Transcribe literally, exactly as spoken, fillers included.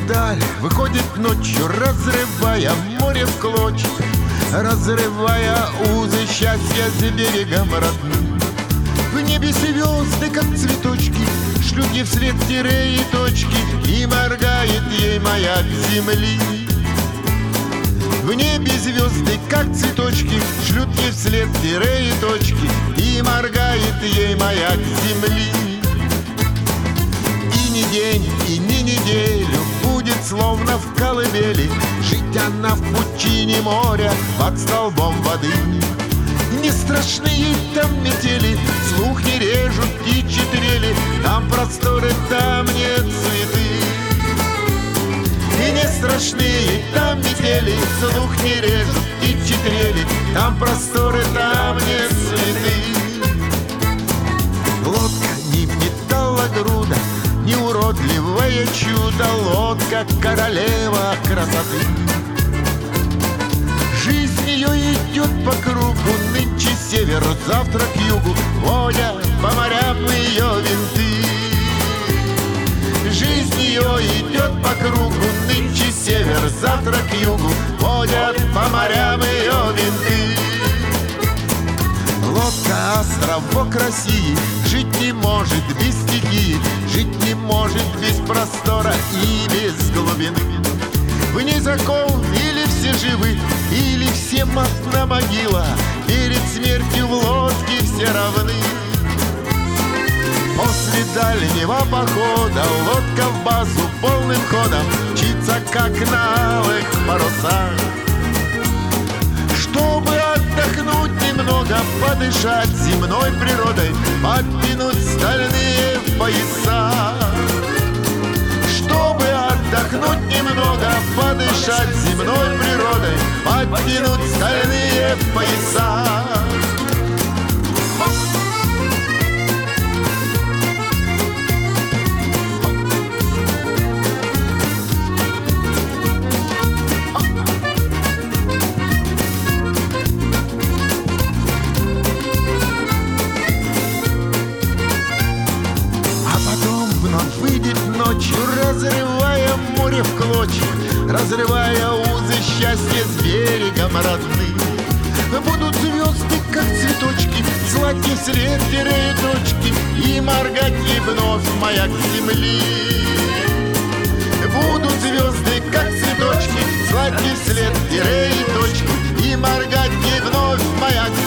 вдаль выходит ночью, разрывая море в клочья, разрывая узы счастья с берегом родным. В небе звезды, как цветочки, шлют ей вслед тире и точки, и моргает ей маяк земли. В небе звезды, как цветочки, шлют ей вслед тире и точки, и моргает ей маяк земли. И ни день, и ни неделю будет словно в колыбели жить она в пучине моря под столбом воды. Не страшны ей там метели, слух не режут птичьи трели, там просторы, там нет суеты. И не страшны ей там метели, слух не режут птичьи трели, там просторы, там нет суеты. Лодка не металлогруда, не уродливое чудо, лодка королева красоты. Жизнь ее идет по кругу, нынче север, завтра к югу, водя по морям ее винты. Жизнь ее идет по кругу, нынче север, завтра к югу, водят по морям ее винты. Лодка островок России жить не может без стихии, жить не может без простора и без глубины. В ней закон, или все живы, или всем одна могила, перед смертью в лодке все равны. После дальнего похода лодка в базу полным ходом мчится, как на алых парусах. Чтобы отдохнуть немного, подышать земной природой, подтянуть стальные пояса. Чтобы отдохнуть немного, подышать земной природой, подтянуть стальные пояса. Выйдет ночью, разрывая море в клочья, разрывая узы счастья с берегом родным. Будут звезды, как цветочки, сладкий след тире и точки, и моргать ей вновь маяк земли. Будут звезды, как цветочки, сладкий след тире и точки, и моргать ей вновь маяк